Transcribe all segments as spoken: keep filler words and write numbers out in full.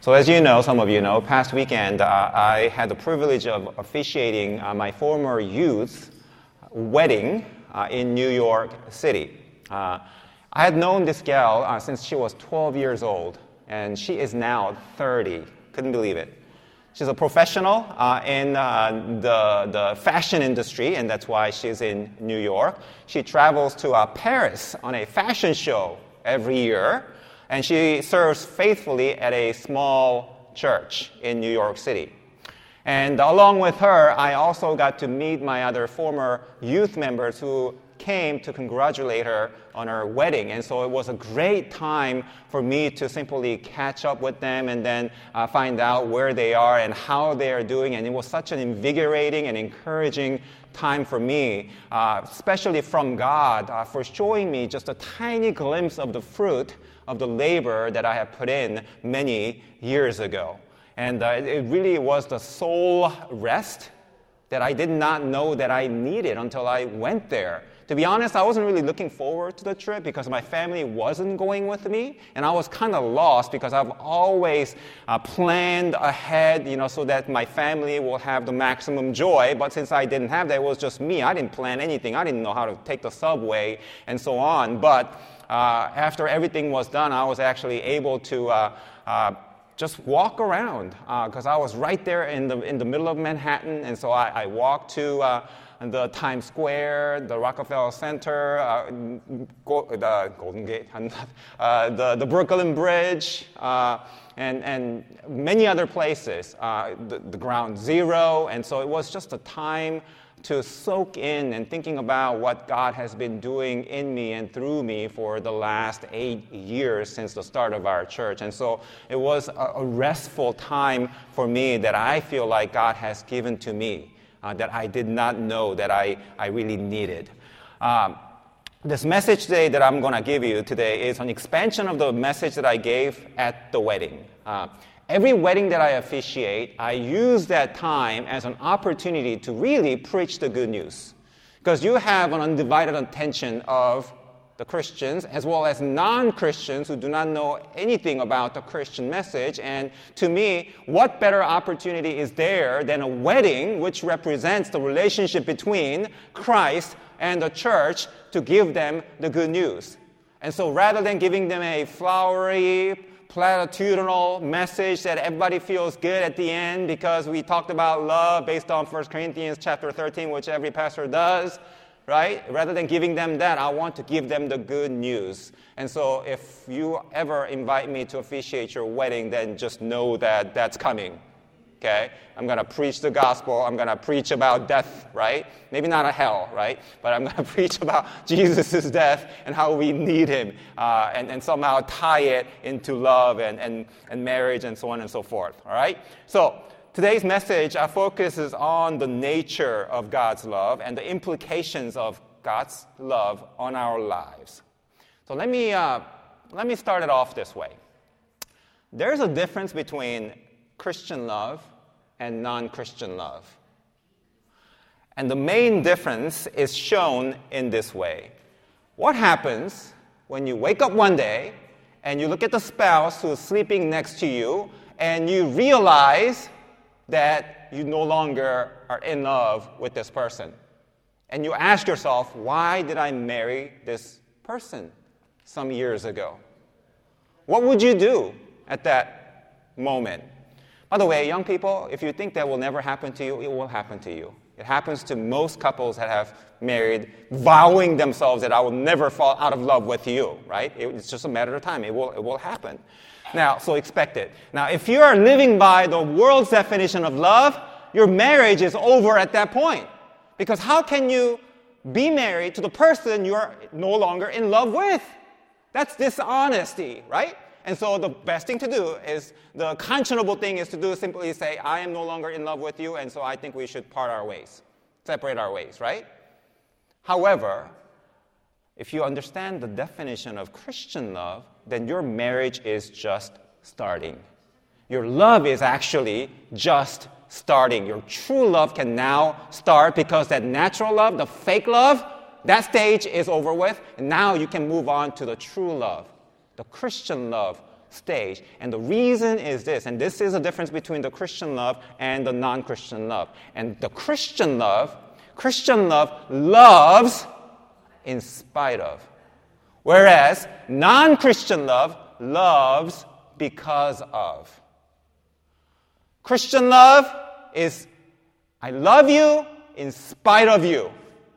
So as you know, some of you know, past weekend uh, I had the privilege of officiating uh, my former youth's wedding uh, in New York City. Uh, I had known this gal uh, since she was twelve years old, and she is now thirty. Couldn't believe it. She's a professional uh, in uh, the, the fashion industry, and that's why she's in New York. She travels to uh, Paris on a fashion show every year, and she serves faithfully at a small church in New York City. And along with her, I also got to meet my other former youth members who came to congratulate her on her wedding. And so it was a great time for me to simply catch up with them and then uh, find out where they are and how they are doing. And it was such an invigorating and encouraging time for me, uh, especially from God, uh, for showing me just a tiny glimpse of the fruit of the labor that I have put in many years ago. And uh, it really was the soul rest that I did not know that I needed until I went there. To be honest, I wasn't really looking forward to the trip because my family wasn't going with me, and I was kind of lost because I've always uh, planned ahead, you know, so that my family will have the maximum joy. But since I didn't have that, it was just me. I didn't plan anything. I didn't know how to take the subway and so on. But uh, after everything was done, I was actually able to uh, uh, just walk around because uh, I was right there in the in the middle of Manhattan, and so I, I walked to uh, the Times Square, the Rockefeller Center, uh, go, the Golden Gate, uh, the the Brooklyn Bridge, uh, and and many other places, uh, the, the Ground Zero, and so it was just a time to soak in and thinking about what God has been doing in me and through me for the last eight years since the start of our church. And so it was a, a restful time for me that I feel like God has given to me, uh, that I did not know that I, I really needed. Um, this message today that I'm going to give you today is an expansion of the message that I gave at the wedding. Uh, Every wedding that I officiate, I use that time as an opportunity to really preach the good news. Because you have an undivided attention of the Christians as well as non-Christians who do not know anything about the Christian message. And to me, what better opportunity is there than a wedding which represents the relationship between Christ and the church to give them the good news. And so rather than giving them a flowery, platitudinal message that everybody feels good at the end because we talked about love based on First Corinthians chapter thirteen, which every pastor does, right? Rather than giving them that, I want to give them the good news. And so if you ever invite me to officiate your wedding, then just know that that's coming, okay? I'm going to preach the gospel. I'm going to preach about death, right? Maybe not a hell, right? But I'm going to preach about Jesus' death and how we need him uh, and, and somehow tie it into love and, and, and marriage and so on and so forth, all right? So today's message uh, focuses on the nature of God's love and the implications of God's love on our lives. So let me, uh, let me start it off this way. There's a difference between Christian love and non-Christian love. And the main difference is shown in this way. What happens when you wake up one day and you look at the spouse who's sleeping next to you and you realize that you no longer are in love with this person? And you ask yourself, why did I marry this person some years ago? What would you do at that moment? By the way, young people, if you think that will never happen to you, it will happen to you. It happens to most couples that have married, vowing themselves that I will never fall out of love with you, right? It's just a matter of time. It will, it will happen. Now, so expect it. Now, if you are living by the world's definition of love, your marriage is over at that point. Because how can you be married to the person you're no longer in love with? That's dishonesty, right? And so the best thing to do is, the conscionable thing is to do simply say, I am no longer in love with you, and so I think we should part our ways, separate our ways, right? However, if you understand the definition of Christian love, then your marriage is just starting. Your love is actually just starting. Your true love can now start because that natural love, the fake love, that stage is over with, and now you can move on to the true love. The Christian love, stage. And the reason is this, and this is the difference between the Christian love and the non-Christian love. And the Christian love, Christian love loves in spite of. Whereas non-Christian love loves because of. Christian love is, I love you in spite of you.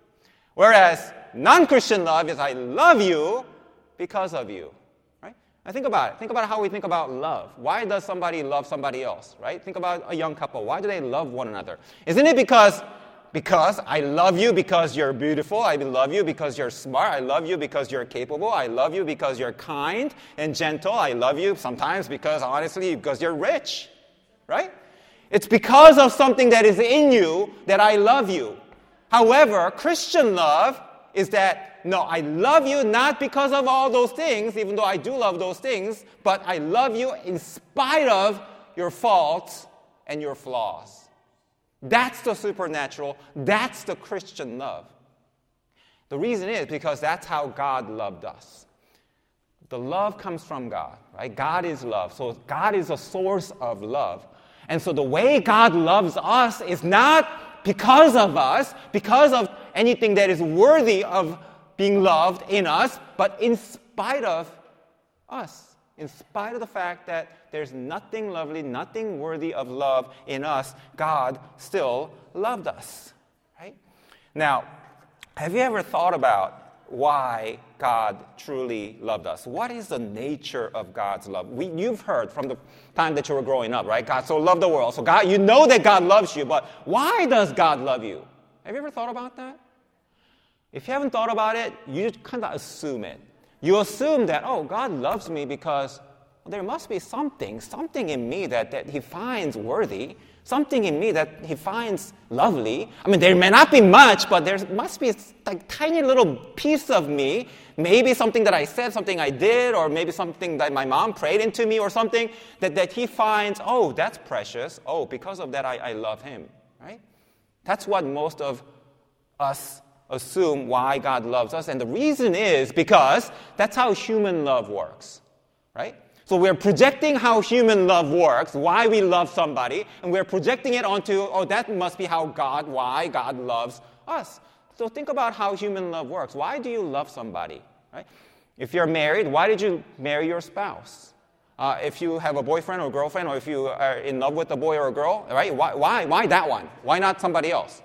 Whereas non-Christian love is, I love you because of you. Right? Now think about it. Think about how we think about love. Why does somebody love somebody else? Right? Think about a young couple. Why do they love one another? Isn't it because Because I love you because you're beautiful. I love you because you're smart. I love you because you're capable. I love you because you're kind and gentle. I love you sometimes because, honestly, because you're rich. Right? It's because of something that is in you that I love you. However, Christian love is that, no, I love you not because of all those things, even though I do love those things, but I love you in spite of your faults and your flaws. That's the supernatural. That's the Christian love. The reason is because that's how God loved us. The love comes from God, right? God is love. So God is a source of love. And so the way God loves us is not because of us, because of anything that is worthy of being loved in us, but in spite of us. In spite of the fact that there's nothing lovely, nothing worthy of love in us, God still loved us. Right? Now, have you ever thought about why God truly loved us? What is the nature of God's love? We, you've heard from the time that you were growing up, right? God so loved the world. So God, you know that God loves you, but why does God love you? Have you ever thought about that? If you haven't thought about it, you kind of assume it. You assume that, oh, God loves me because well, there must be something, something in me that, that He finds worthy, something in me that He finds lovely. I mean, there may not be much, but there must be a like, tiny little piece of me, maybe something that I said, something I did, or maybe something that my mom prayed into me or something, that, that He finds, oh, that's precious. Oh, because of that, I, I love Him, right? That's what most of us assume why God loves us. And the reason is because that's how human love works, right? So we're projecting how human love works, why we love somebody, and we're projecting it onto, oh, that must be how God, why God loves us. So think about how human love works. Why do you love somebody, right? If you're married, why did you marry your spouse? Uh, if you have a boyfriend or girlfriend, or if you are in love with a boy or a girl, right? Why, why, why that one? Why not somebody else?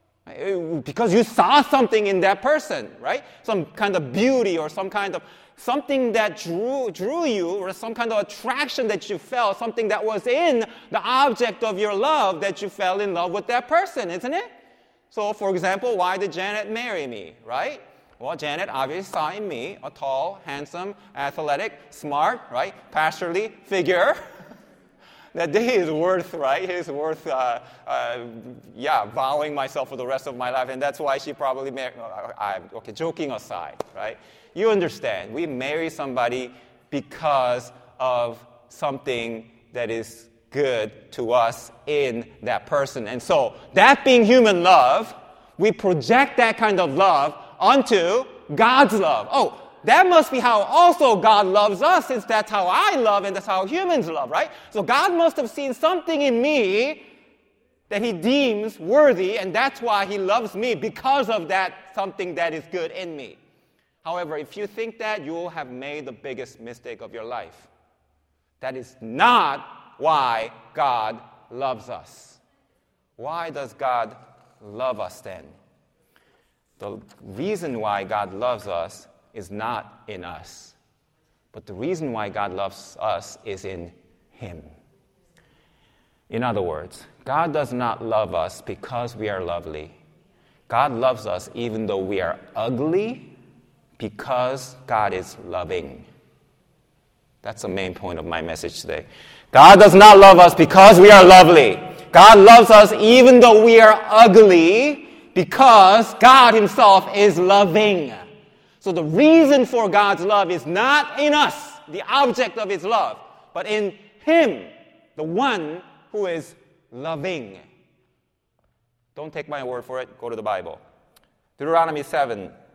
Because you saw something in that person, right? Some kind of beauty or some kind of something that drew drew you, or some kind of attraction that you felt, something that was in the object of your love that you fell in love with that person, isn't it? So, for example, why did Janet marry me, right? Well, Janet obviously saw in me a tall, handsome, athletic, smart, right, pastorly figure. That he is worth, right? He is worth, uh, uh, yeah, vowing myself for the rest of my life, and that's why she probably married. Uh, okay, joking aside, right? You understand? We marry somebody because of something that is good to us in that person, and so that being human love, we project that kind of love onto God's love. Oh. That must be how also God loves us, since that's how I love and that's how humans love, right? So God must have seen something in me that He deems worthy, and that's why He loves me, because of that something that is good in me. However, if you think that, you will have made the biggest mistake of your life. That is not why God loves us. Why does God love us then? The reason why God loves us is not in us, but the reason why God loves us is in Him. In other words, God does not love us because we are lovely. God loves us even though we are ugly, because God is loving. That's the main point of my message today. God does not love us because we are lovely. God loves us even though we are ugly, because God Himself is loving. So the reason for God's love is not in us, the object of His love, but in Him, the one who is loving. Don't take my word for it. Go to the Bible. Deuteronomy seven,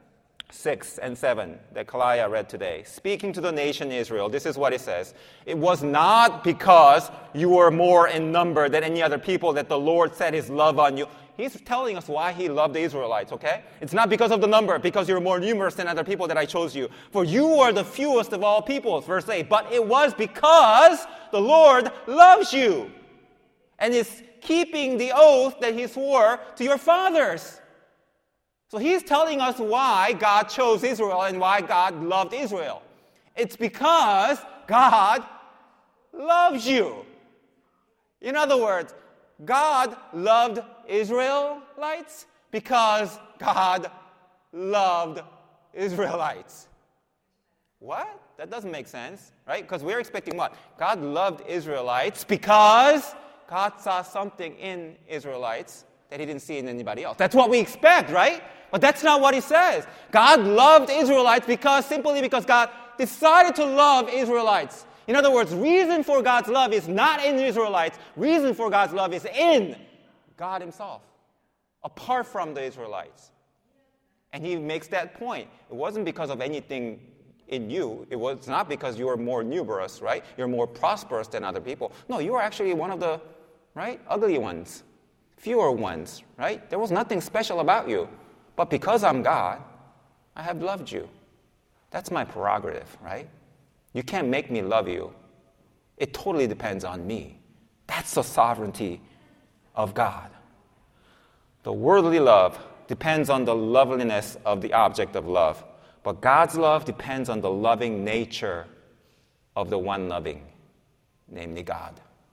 six and seven that Kalaya read today, speaking to the nation Israel, this is what it says. It was not because you were more in number than any other people that the Lord set his love on you. He's telling us why he loved the Israelites, okay? It's not because of the number, because you're more numerous than other people that I chose you. For you are the fewest of all peoples, verse eight. But it was because the Lord loves you and is keeping the oath that he swore to your fathers. So he's telling us why God chose Israel and why God loved Israel. It's because God loves you. In other words, God loved Israelites because God loved Israelites. What? That doesn't make sense, right? Because we're expecting what? God loved Israelites because God saw something in Israelites that he didn't see in anybody else. That's what we expect, right? But that's not what he says. God loved Israelites because, simply because God decided to love Israelites. In other words, reason for God's love is not in the Israelites. Reason for God's love is in God himself, apart from the Israelites. And he makes that point. It wasn't because of anything in you. It was not because you were more numerous, right? You're more prosperous than other people. No, you are actually one of the, right, ugly ones, fewer ones, right? There was nothing special about you. But because I'm God, I have loved you. That's my prerogative, right? You can't make me love you. It totally depends on me. That's the sovereignty of God. The worldly love depends on the loveliness of the object of love. But God's love depends on the loving nature of the one loving, namely God.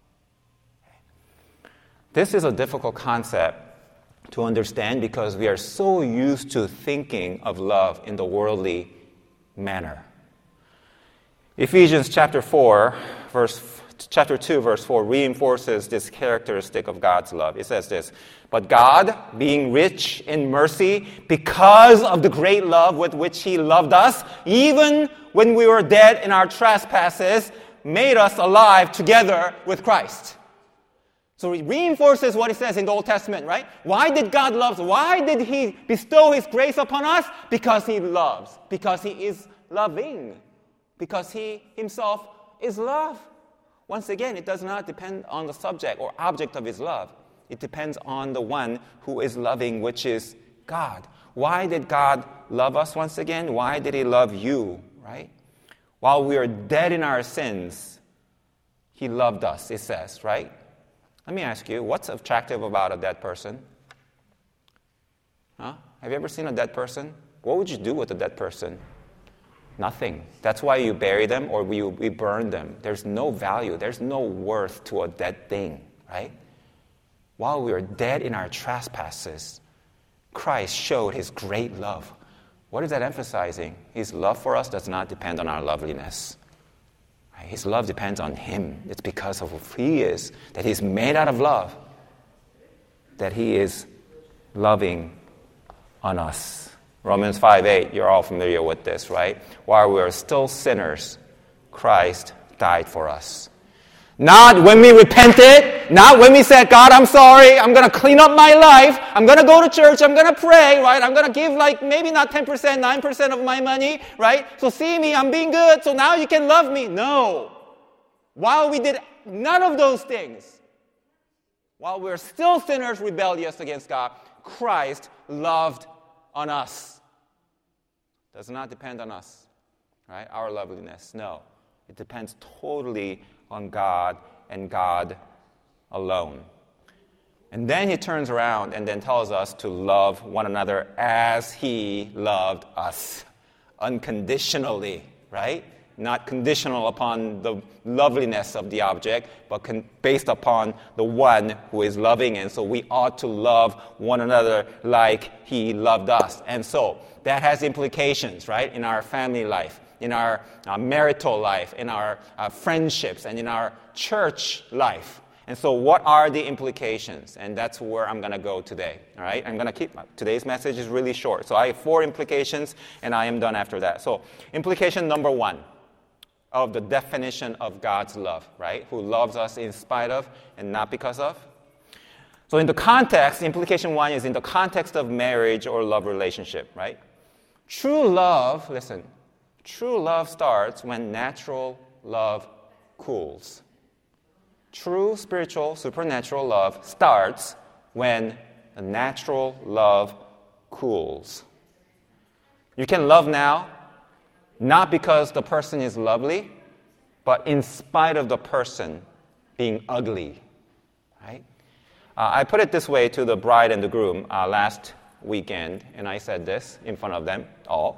This is a difficult concept to understand because we are so used to thinking of love in the worldly manner. Ephesians chapter four, verse chapter two, verse four reinforces this characteristic of God's love. It says this, "But God, being rich in mercy, because of the great love with which he loved us, even when we were dead in our trespasses, made us alive together with Christ." So it reinforces what it says in the Old Testament, right? Why did God love us? Why did he bestow his grace upon us? Because he loves. Because he is loving. Because he himself is love. Once again, it does not depend on the subject or object of his love. It depends on the one who is loving, which is God. Why did God love us once again? Why did he love you, right? While we are dead in our sins, he loved us, it says, right? Let me ask you, what's attractive about a dead person? Huh? Have you ever seen a dead person? What would you do with a dead person? Nothing. That's why you bury them or we, we burn them. There's no value. There's no worth to a dead thing, right? While we were dead in our trespasses, Christ showed his great love. What is that emphasizing? His love for us does not depend on our loveliness. Right? His love depends on him. It's because of who he is, that he's made out of love, that he is loving on us. Romans five eight, you're all familiar with this, right? While we are still sinners, Christ died for us. Not when we repented, not when we said, God, I'm sorry, I'm going to clean up my life, I'm going to go to church, I'm going to pray, right? I'm going to give like maybe not ten percent, nine percent of my money, right? So see me, I'm being good, so now you can love me. No. While we did none of those things, while we're still sinners rebellious against God, Christ loved on us. Does not depend on us, right? Our loveliness. No. It depends totally on God and God alone. And then he turns around and then tells us to love one another as he loved us, unconditionally, right? Not conditional upon the loveliness of the object, but con- based upon the one who is loving. And so we ought to love one another like he loved us. And so that has implications, right, in our family life, in our uh, marital life, in our uh, friendships, and in our church life. And so what are the implications? And that's where I'm going to go today, all right? I'm going to keep, today's message is really short. So I have four implications, and I am done after that. So implication number one of the definition of God's love, right? Who loves us in spite of and not because of. So in the context, implication one is in the context of marriage or love relationship, right? True love, listen, true love starts when natural love cools. True spiritual, supernatural love starts when the natural love cools. You can love now, not because the person is lovely, but in spite of the person being ugly, right? Uh, I put it this way to the bride and the groom uh, last weekend, and I said this in front of them all.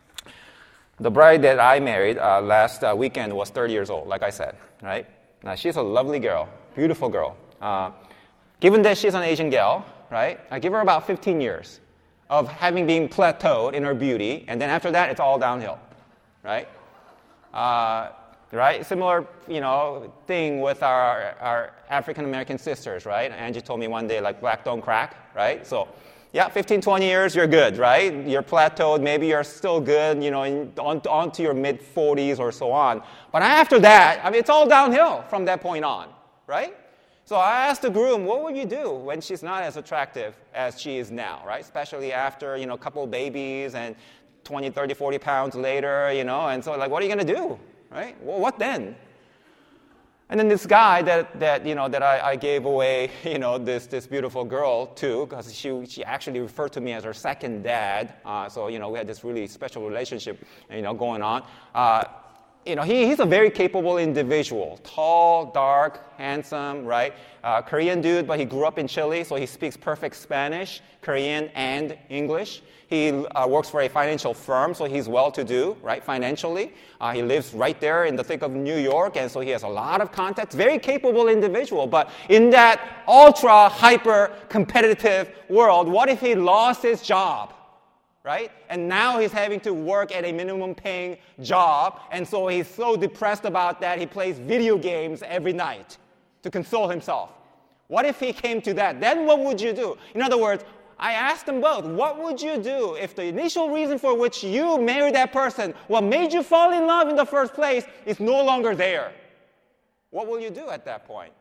The bride that I married uh, last uh, weekend was thirty years old, like I said, right? Now, she's a lovely girl, beautiful girl. Uh, given that she's an Asian gal, right, I give her about fifteen years of having been plateaued in her beauty, and then after that, it's all downhill, right? Uh, right? Similar, you know, thing with our, our African-American sisters, right? Angie told me one day, like, black don't crack, right? So, yeah, fifteen, twenty years, you're good, right? You're plateaued, maybe you're still good, you know, in, on, on to your mid-forties or so on. But after that, I mean, it's all downhill from that point on, right? So I asked the groom, what would you do when she's not as attractive as she is now, right? Especially after, you know, a couple of babies and twenty, thirty, forty pounds later, you know, and so, like, what are you going to do, right? Well, what then? And then this guy that, that you know, that I, I gave away, you know, this, this beautiful girl to, because she, she actually referred to me as her second dad. Uh, so, you know, we had this really special relationship, you know, going on. Uh, you know, he, he's a very capable individual. Tall, dark, handsome, right? Uh, Korean dude, but he grew up in Chile, so he speaks perfect Spanish, Korean, and English. He uh, works for a financial firm, so he's well-to-do, right, financially. Uh, he lives right there in the thick of New York, and so he has a lot of contacts. Very capable individual, but in that ultra, hyper-competitive world, what if he lost his job, right? And now he's having to work at a minimum-paying job, and so he's so depressed about that, he plays video games every night to console himself. What if he came to that? Then what would you do? In other words, I asked them both, what would you do if the initial reason for which you married that person, what made you fall in love in the first place, is no longer there? What will you do at that point?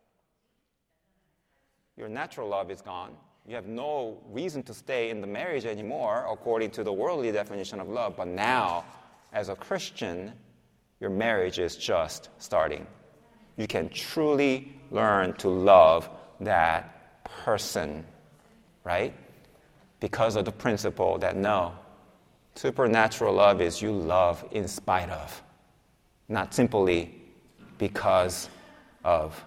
Your natural love is gone. You have no reason to stay in the marriage anymore, according to the worldly definition of love. But now, as a Christian, your marriage is just starting. You can truly learn to love that person, right? Because of the principle that no, supernatural love is you love in spite of, not simply because of.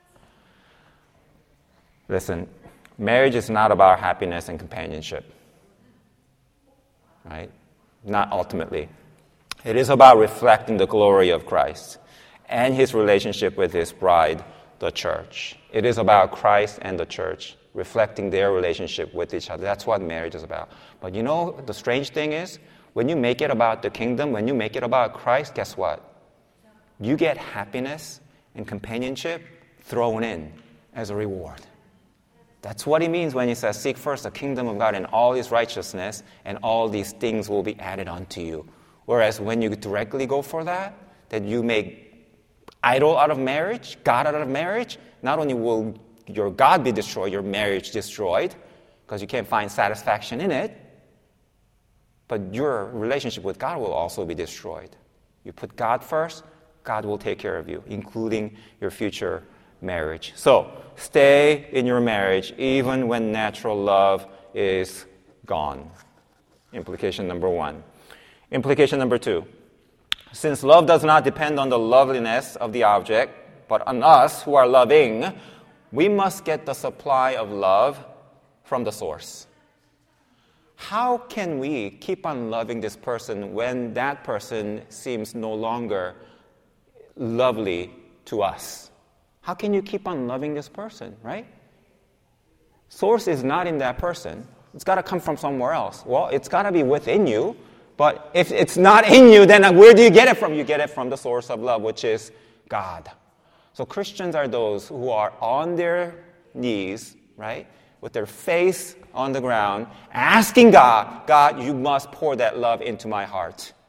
Listen, marriage is not about happiness and companionship, right? Not ultimately. It is about reflecting the glory of Christ and his relationship with his bride, the church. It is about Christ and the church reflecting their relationship with each other. That's what marriage is about. But you know, the strange thing is, when you make it about the kingdom, when you make it about Christ, guess what? You get happiness and companionship thrown in as a reward. That's what he means when he says, seek first the kingdom of God and all his righteousness, and all these things will be added unto you. Whereas when you directly go for that, that you make idol out of marriage, God out of marriage, not only will your God be destroyed, your marriage destroyed, because you can't find satisfaction in it, but your relationship with God will also be destroyed. You put God first, God will take care of you, including your future marriage. So, stay in your marriage even when natural love is gone. Implication number one. Implication number two. Since love does not depend on the loveliness of the object, but on us who are loving, we must get the supply of love from the source. How can we keep on loving this person when that person seems no longer lovely to us? How can you keep on loving this person, right? Source is not in that person. It's got to come from somewhere else. Well, it's got to be within you, but if it's not in you, then where do you get it from? You get it from the source of love, which is God. So Christians are those who are on their knees, right, with their face on the ground, asking God, God, you must pour that love into my heart, right?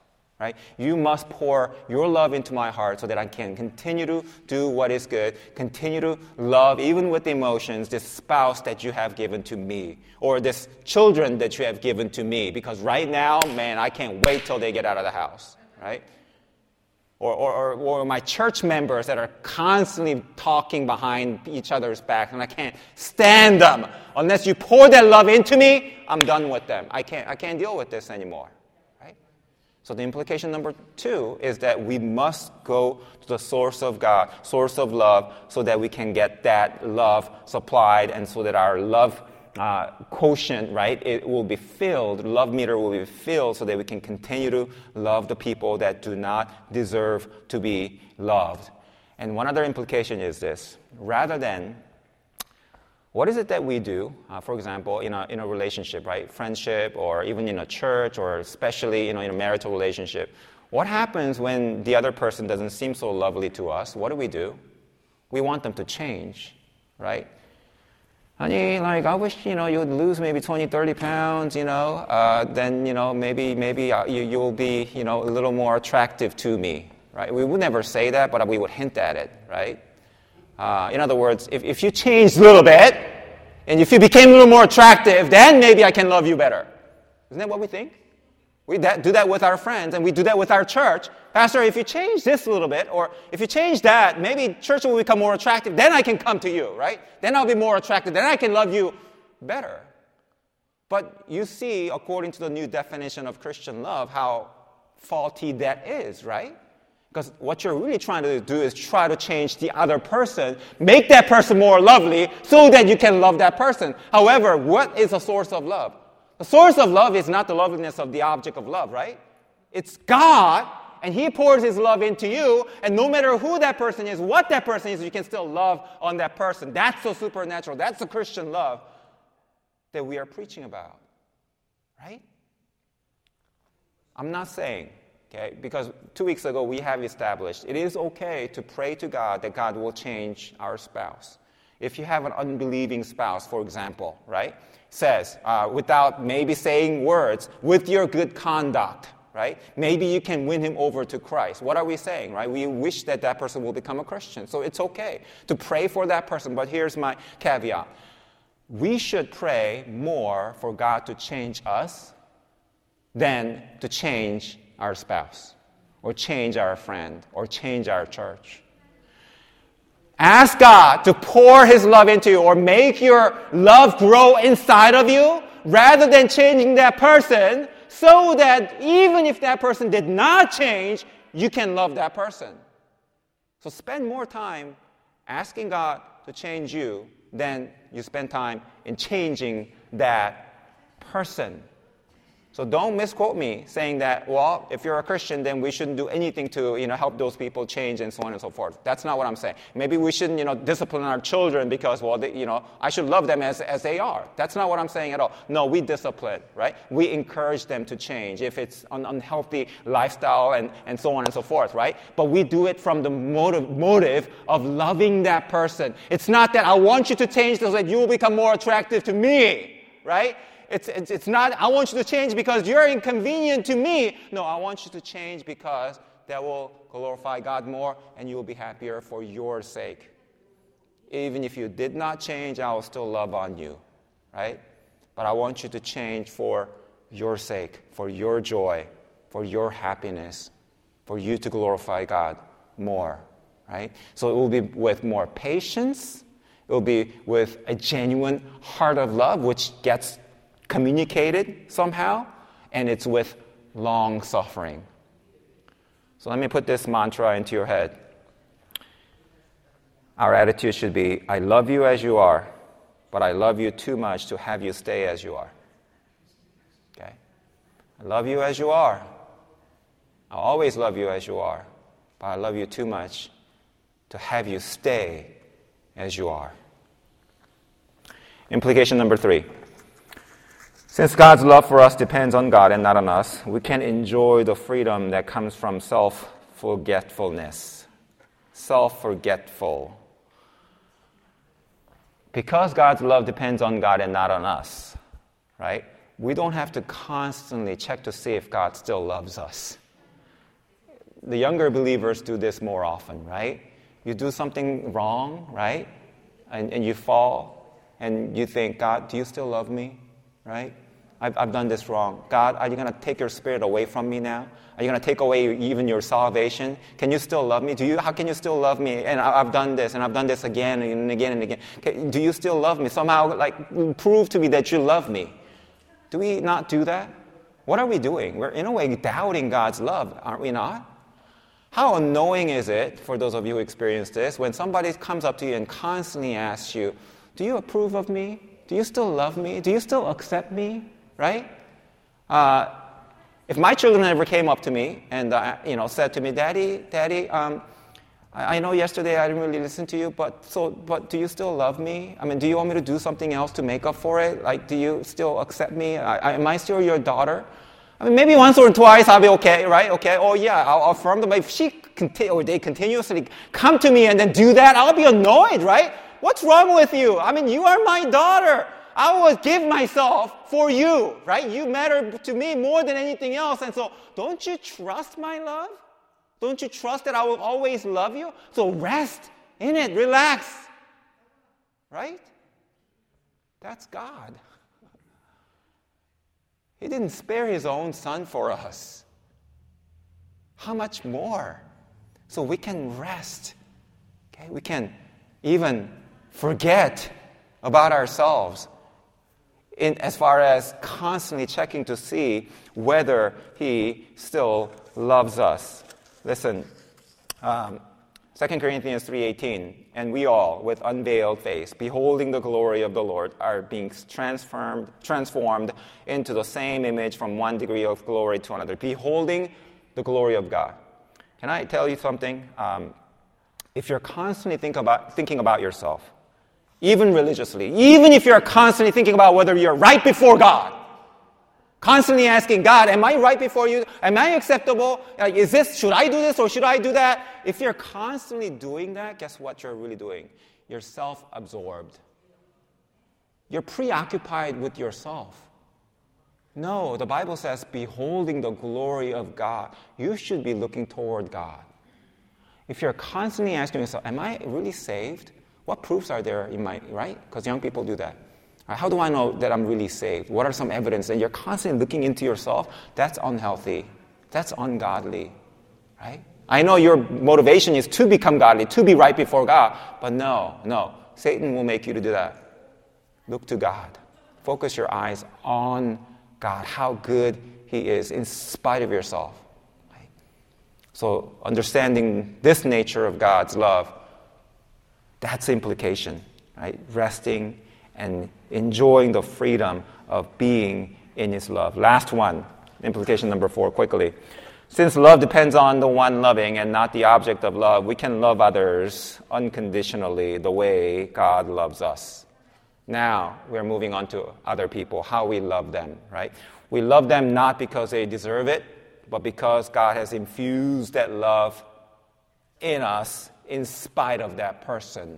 right? You must pour your love into my heart so that I can continue to do what is good, continue to love, even with emotions, this spouse that you have given to me, or this children that you have given to me, because right now, man, I can't wait till they get out of the house, right? Or, or, or, or my church members that are constantly talking behind each other's back, and I can't stand them. Unless you pour that love into me, I'm done with them. I can't, I can't deal with this anymore. Right? So the implication number two is that we must go to the source of God, source of love, so that we can get that love supplied, and so that our love Uh, quotient, right, it will be filled, love meter will be filled so that we can continue to love the people that do not deserve to be loved. And one other implication is this. Rather than, what is it that we do, uh, for example, in a, in a relationship, right, friendship, or even in a church, or especially, you know, in a marital relationship, what happens when the other person doesn't seem so lovely to us? What do we do? We want them to change, right? Honey, like, I wish, you know, you would lose maybe twenty, thirty pounds, you know, uh, then, you know, maybe, maybe uh, you, you'll be, you know, a little more attractive to me, right? We would never say that, but we would hint at it, right? Uh, in other words, if, if you changed a little bit, and if you became a little more attractive, then maybe I can love you better. Isn't that what we think? We that, do that with our friends, and we do that with our church. Pastor, if you change this a little bit, or if you change that, maybe church will become more attractive. Then I can come to you, right? Then I'll be more attractive. Then I can love you better. But you see, according to the new definition of Christian love, how faulty that is, right? Because what you're really trying to do is try to change the other person, make that person more lovely, so that you can love that person. However, what is a source of love? The source of love is not the loveliness of the object of love, right? It's God, and He pours His love into you, and no matter who that person is, what that person is, you can still love on that person. That's the supernatural. That's the Christian love that we are preaching about, right? I'm not saying, okay, because two weeks ago we have established it is okay to pray to God that God will change our spouse. If you have an unbelieving spouse, for example, right? Says, uh, without maybe saying words, with your good conduct, right? Maybe you can win him over to Christ. What are we saying, right? We wish that that person will become a Christian. So it's okay to pray for that person. But here's my caveat. We should pray more for God to change us than to change our spouse, or change our friend, or change our church. Ask God to pour His love into you, or make your love grow inside of you, rather than changing that person, so that even if that person did not change, you can love that person. So spend more time asking God to change you than you spend time in changing that person. So don't misquote me saying that, well, if you're a Christian, then we shouldn't do anything to, you know, help those people change and so on and so forth. That's not what I'm saying. Maybe we shouldn't, you know, discipline our children because, well, they, you know, I should love them as, as they are. That's not what I'm saying at all. No, we discipline, right? We encourage them to change if it's an unhealthy lifestyle and, and so on and so forth, right? But we do it from the motive, motive of loving that person. It's not that I want you to change so that you will become more attractive to me, right? It's, it's, it's not, I want you to change because you're inconvenient to me. No, I want you to change because that will glorify God more and you will be happier for your sake. Even if you did not change, I will still love on you, right? But I want you to change for your sake, for your joy, for your happiness, for you to glorify God more, right? So it will be with more patience. It will be with a genuine heart of love, which gets communicated somehow, and it's with long suffering. So let me put this mantra into your head. Our attitude should be, I love you as you are, but I love you too much to have you stay as you are. Okay? I love you as you are. I always love you as you are, but I love you too much to have you stay as you are. Implication number three. Since God's love for us depends on God and not on us, we can enjoy the freedom that comes from self-forgetfulness. Self-forgetful. Because God's love depends on God and not on us, right? We don't have to constantly check to see if God still loves us. the younger believers do this more often, right? You do something wrong, right? And, and you fall, and you think, God, do you still love me, right? I've, I've done this wrong. God, are you going to take your spirit away from me now? Are you going to take away even your salvation? Can you still love me? Do you? How can you still love me? And I, I've done this, and I've done this again and again and again. Can, do you still love me? Somehow, like, prove to me that you love me. Do we not do that? What are we doing? We're, in a way, doubting God's love, aren't we not? How annoying is it, for those of you who experience this, when somebody comes up to you and constantly asks you, do you approve of me? Do you still love me? Do you still accept me? Right? Uh, if my children ever came up to me and uh, you know said to me, Daddy, Daddy, um, I, I know yesterday I didn't really listen to you, but so, but do you still love me? I mean, do you want me to do something else to make up for it? Like, do you still accept me? I, I, am I still your daughter? I mean, maybe once or twice I'll be okay, right? Okay, oh yeah, I'll, I'll affirm them. But if she conti- or they continuously come to me and then do that, I'll be annoyed, right? What's wrong with you? I mean, you are my daughter. I will give myself for you, right? You matter to me more than anything else. And so, don't you trust my love? Don't you trust that I will always love you? So rest in it, relax, right? That's God. He didn't spare his own son for us. How much more? So we can rest. Okay? We can even forget about ourselves in as far as constantly checking to see whether he still loves us. Listen, um, Second Corinthians three eighteen, and we all, with unveiled face, beholding the glory of the Lord, are being transformed, transformed into the same image from one degree of glory to another, beholding the glory of God. Can I tell you something? Um, if you're constantly think about, thinking about yourself, even religiously, even if you're constantly thinking about whether you're right before God, constantly asking God, am I right before you? Am I acceptable? Like, is this, should I do this or should I do that? If you're constantly doing that, guess what you're really doing? You're self-absorbed. You're preoccupied with yourself. No, the Bible says, beholding the glory of God. You should be looking toward God. If you're constantly asking yourself, am I really saved? What proofs are there in my, right? Because young people do that. How do I know that I'm really saved? What are some evidence? And you're constantly looking into yourself. That's unhealthy. That's ungodly, right? I know your motivation is to become godly, to be right before God. But no, no. Satan will make you to do that. Look to God. Focus your eyes on God, how good he is in spite of yourself. Right? So understanding this nature of God's love, that's the implication, right? Resting and enjoying the freedom of being in his love. Last one, implication number four, quickly. Since love depends on the one loving and not the object of love, we can love others unconditionally the way God loves us. Now, we're moving on to other people, how we love them, right? We love them not because they deserve it, but because God has infused that love in us in spite of that person.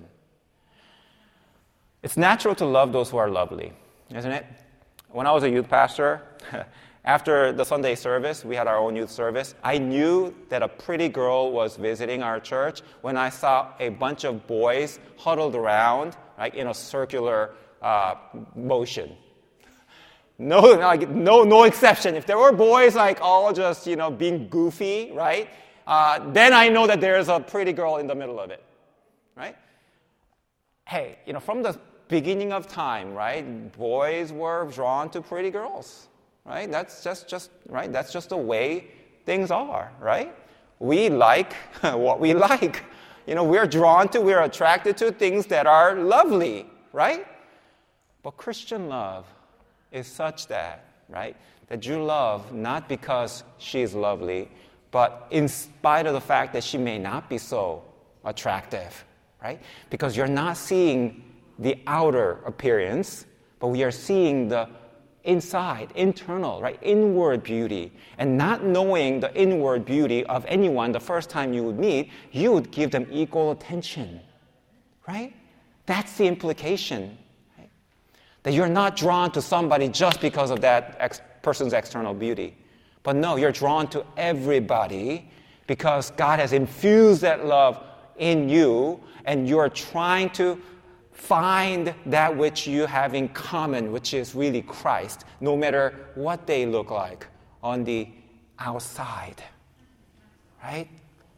It's natural to love those who are lovely, isn't it? When I was a youth pastor, after the Sunday service, we had our own youth service, I knew that a pretty girl was visiting our church when I saw a bunch of boys huddled around, like in a circular uh, motion. No, like, no, no exception. If there were boys like all just, you know, being goofy, right? Uh, then I know that there's a pretty girl in the middle of it, right? Hey, you know, from the beginning of time, right? Boys were drawn to pretty girls, right? That's just, just right. That's just the way things are, right? We like what we like. You know, we're drawn to, we're attracted to things that are lovely, right? But Christian love is such that, right, that you love not because she's lovely, but in spite of the fact that she may not be so attractive, right? Because you're not seeing the outer appearance, but we are seeing the inside, internal, right, inward beauty. And not knowing the inward beauty of anyone the first time you would meet, you would give them equal attention, right? That's the implication, right? That you're not drawn to somebody just because of that ex- person's external beauty. But no, you're drawn to everybody because God has infused that love in you, and you're trying to find that which you have in common, which is really Christ, no matter what they look like on the outside. Right?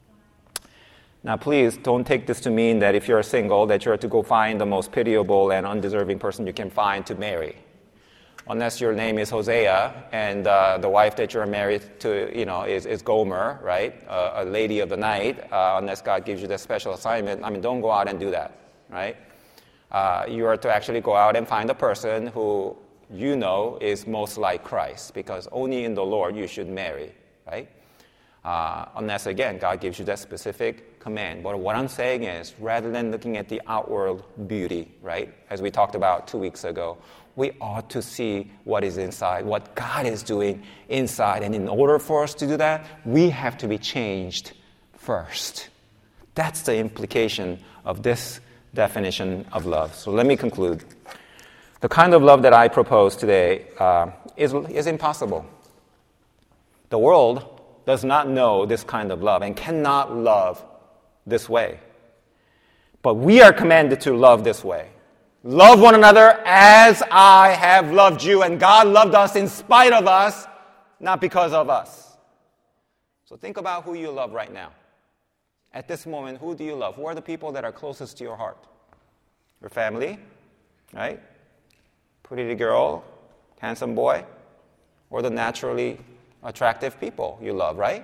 Now, please don't take this to mean that if you're single, that you're to go find the most pitiable and undeserving person you can find to marry. Unless your name is Hosea and uh, the wife that you're married to, you know, is, is Gomer, right? Uh, a lady of the night. Uh, unless God gives you that special assignment, I mean, don't go out and do that, right? Uh, you are to actually go out and find a person who you know is most like Christ, because only in the Lord you should marry, right? Uh, unless, again, God gives you that specific command. But what I'm saying is, rather than looking at the outward beauty, right, as we talked about two weeks ago, we ought to see what is inside, what God is doing inside. And in order for us to do that, we have to be changed first. That's the implication of this definition of love. So let me conclude. The kind of love that I propose today uh, is, is impossible. The world does not know this kind of love and cannot love this way. But we are commanded to love this way. Love one another as I have loved you. And God loved us in spite of us, not because of us. So think about who you love right now. At this moment, who do you love? Who are the people that are closest to your heart? Your family, right? Pretty girl, handsome boy, or the naturally attractive people you love, right?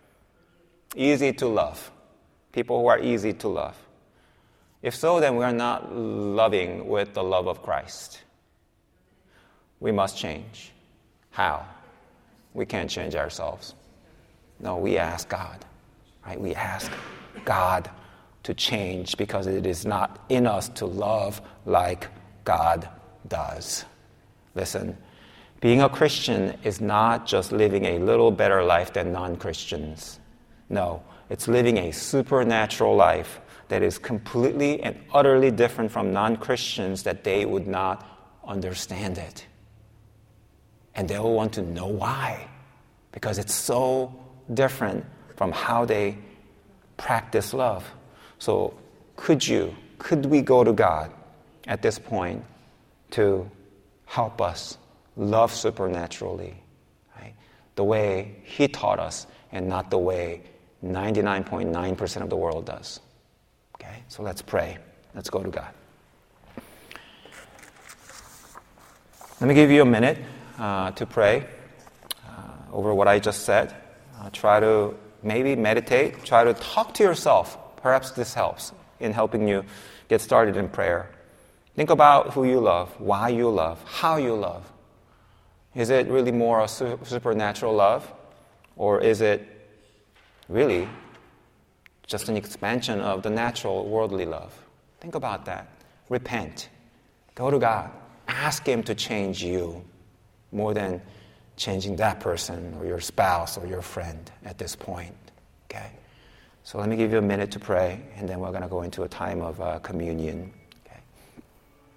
Easy to love. People who are easy to love. If so, then we are not loving with the love of Christ. We must change. How? We can't change ourselves. No, we ask God, right? We ask God to change, because it is not in us to love like God does. Listen, being a Christian is not just living a little better life than non-Christians. No, it's living a supernatural life that is completely and utterly different from non-Christians, that they would not understand it. And they will want to know why, because it's so different from how they practice love. So could you, could we go to God at this point to help us love supernaturally, right? The way He taught us, and not the way ninety-nine point nine percent of the world does. Okay, so let's pray. Let's go to God. Let me give you a minute uh, to pray uh, over what I just said. Uh, try to maybe meditate. Try to talk to yourself. Perhaps this helps in helping you get started in prayer. Think about who you love, why you love, how you love. Is it really more a su- supernatural love? Or is it really just an expansion of the natural worldly love? Think about that. Repent. Go to God. Ask Him to change you more than changing that person or your spouse or your friend at this point. Okay? So let me give you a minute to pray, and then we're going to go into a time of uh, communion.